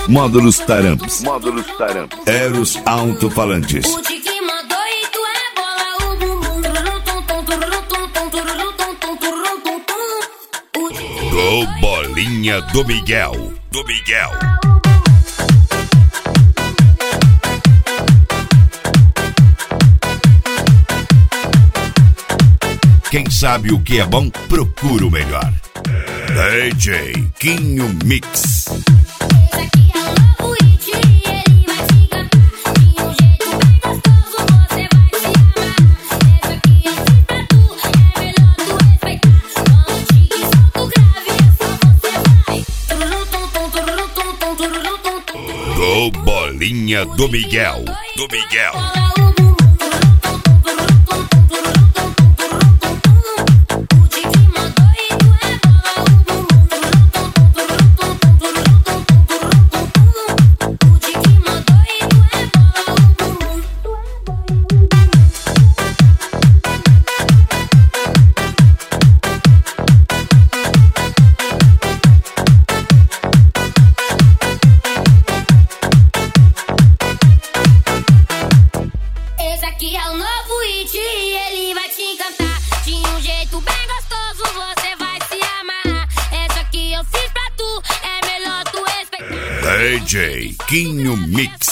Módulos Taramps. Eros Alto-Falantes. O Tiki mandou e tu rebola o bumbum. Do Bolinha do Miguel. Quem sabe o que é bom, procura o melhor. DJ Quinho Mix. Esse aqui é o novo hit, ele vai te encantar. De um jeito bem gostoso, você vai se amar. Esse aqui eu fiz pra tu, é melhor tu respeitar. Quando o Tiki solta o grave, é só você vai. Do Bolinha do Miguel. Esse aqui é o novo hit, ele vai te encantar. De um jeito bem gostoso, você vai se amar. Essa aqui eu fiz pra tu, é melhor tu respeitar. DJ Quinho Mix.